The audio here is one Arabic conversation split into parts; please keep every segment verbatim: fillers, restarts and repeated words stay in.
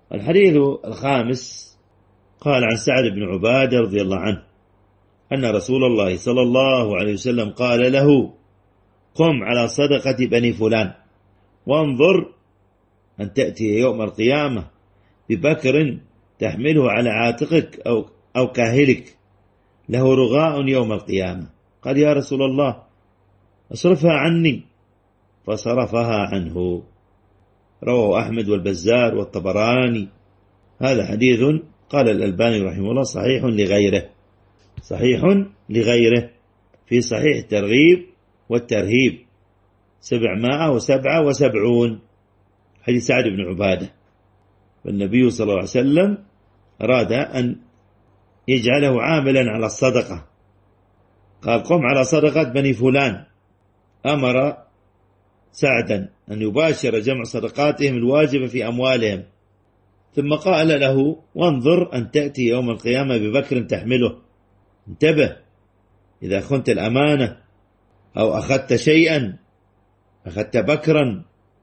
الحديث الخامس قال عن سعد بن عبادة رضي الله عنه أن رسول الله صلى الله عليه وسلم قال له: قم على صدقة بني فلان وانظر أن تأتي يوم القيامة ببكر تحمله على عاتقك أو, أو كاهلك له رغاء يوم القيامة. قال: يا رسول الله اصرفها عني، فصرفها عنه. رواه أحمد والبزار والطبراني. هذا حديث قال الألباني رحمه الله صحيح لغيره، صحيح لغيره في صحيح الترغيب والترهيب سبعمائة وسبعة وسبعون، حديث سعد بن عبادة. والنبي صلى الله عليه وسلم أراد أن يجعله عاملا على الصدقة، قال: قم على صدقة بني فلان. أمر سعدا أن يباشر جمع صدقاتهم الواجبة في أموالهم، ثم قال له: وانظر أن تأتي يوم القيامة ببكر تحمله. انتبه، إذا خنت الأمانة أو أخذت شيئا، أخذت بكرا،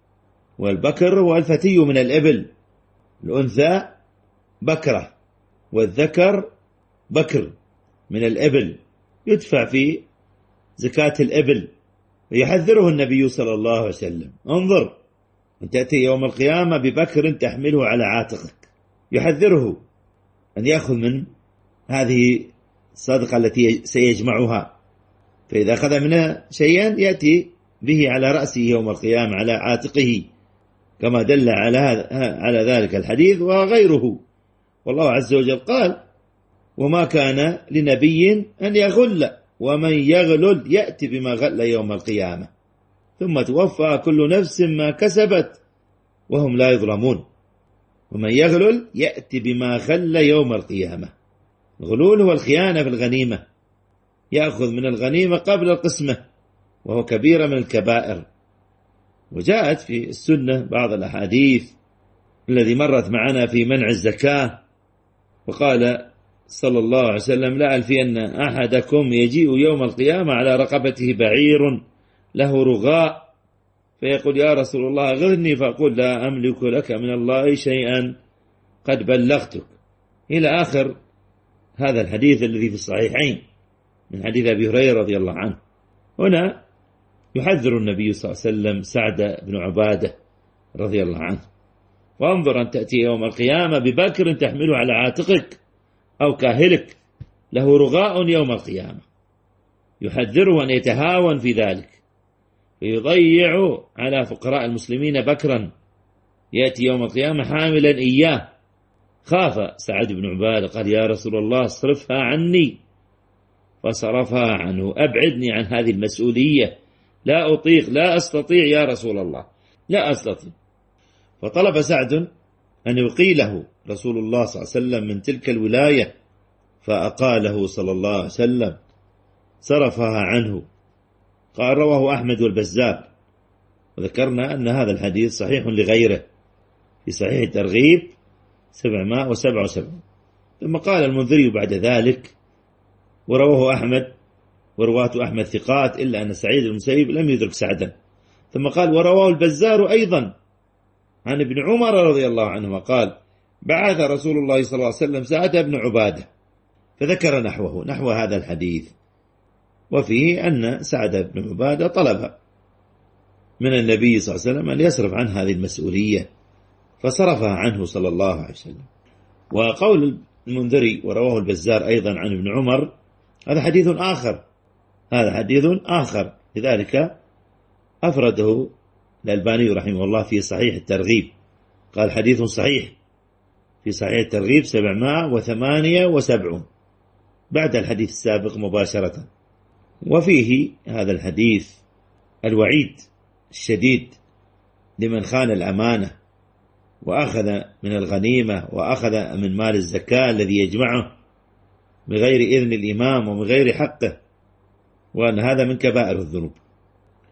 والبكر هو الفتي من الإبل، الأنثى بكرة والذكر بكر من الإبل، يدفع في زكاة الإبل. ويحذره النبي صلى الله عليه وسلم: انظر أن تأتي يوم القيامة ببكر تحمله على عاتقك. يحذره أن يأخذ من هذه الصدقة التي سيجمعها، فإذا أخذ منها شيئا يأتي به على رأسه يوم القيامة على عاتقه، كما دل على على ذلك الحديث وغيره. والله عز وجل قال: وما كان لنبي أن يغل ومن يغلل يأتي بما غل يوم القيامة ثم توفى كل نفس ما كسبت وهم لا يظلمون. ومن يغلل يأتي بما غل يوم القيامة. الغلول هو الخيانة في الغنيمة، يأخذ من الغنيمة قبل القسمة، وهو كبيرة من الكبائر. وجاءت في السنة بعض الأحاديث الذي مرت معنا في منع الزكاة، وقال صلى الله عليه وسلم: لا ألفين أحدكم يجيء يوم القيامة على رقبته بعير له رغاء، فيقول: يا رسول الله أغثني، فأقول: لا أملك لك من الله شيئا قد بلغتك، إلى آخر هذا الحديث الذي في الصحيحين من حديث أبي هريرة رضي الله عنه. هنا يحذر النبي صلى الله عليه وسلم سعد بن عبادة رضي الله عنه: وانظر أن تأتي يوم القيامة ببكر تحمله على عاتقك أو كاهلك له رغاء يوم القيامة. يحذره أن يتهاون في ذلك فيضيع على فقراء المسلمين بكرا يأتي يوم القيامة حاملا إياه. خاف سعد بن عبادة، قال: يا رسول الله اصرفها عني، فصرفها عنه. أبعدني عن هذه المسؤولية، لا أطيق، لا أستطيع يا رسول الله، لا أستطيع. فطلب سعد أن يقيله رسول الله صلى الله عليه وسلم من تلك الولاية، فأقاله صلى الله عليه وسلم، صرفها عنه. قال: رواه أحمد والبزار. وذكرنا أن هذا الحديث صحيح لغيره في صحيح الترغيب سبعمائة وسبعة وسبعين. ثم قال المنذري بعد ذلك: ورواه أحمد ورواة أحمد ثقات إلا أن سعيد المسيب لم يدرك سعدا. ثم قال: ورواه البزار أيضا عن ابن عمر رضي الله عنهما قال: بعث رسول الله صلى الله عليه وسلم سعد بن عبادة، فذكر نحوه نحو هذا الحديث، وفيه أن سعد بن عبادة طلب من النبي صلى الله عليه وسلم أن يصرف عن هذه المسؤولية، فصرفها عنه صلى الله عليه وسلم. وقول المنذري ورواه البزار أيضا عن ابن عمر هذا حديث آخر، هذا حديث آخر، لذلك أفرده الألباني رحمه الله في صحيح الترغيب، قال: حديث صحيح في صحيح الترغيب سبعمائة وثمانية وسبعون بعد الحديث السابق مباشرة. وفيه هذا الحديث الوعيد الشديد لمن خان الأمانة وأخذ من الغنيمة وأخذ من مال الزكاة الذي يجمعه بغير إذن الإمام ومن غير حقه، وأن هذا من كبائر الذنوب.